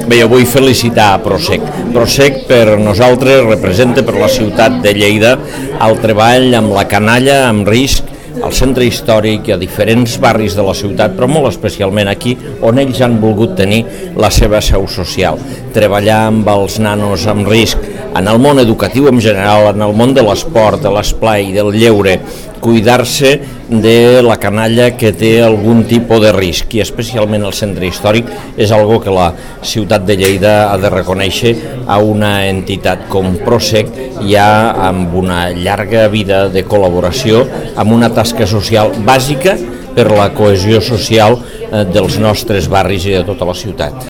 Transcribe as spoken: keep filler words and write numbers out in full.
Bé, jo vull felicitar a Prosec. Prosec per nosaltres representa per la ciutat de Lleida el treball amb la canalla, amb risc, al centre històric i a diferents barris de la ciutat, però molt especialment aquí, on ells han volgut tenir la seva seu social. Treballar amb els nanos amb risc, en el món educatiu en general, en el món de l'esport, de l'esplai, del lleure, cuidar-se de la canalla que té algun tipus de risc, i especialment el centre històric és algo que la ciutat de Lleida ha de reconèixer a una entitat com Prosec, ja amb una llarga vida de col·laboració, amb una tasca social bàsica per la cohesió social dels nostres barris i de tota la ciutat.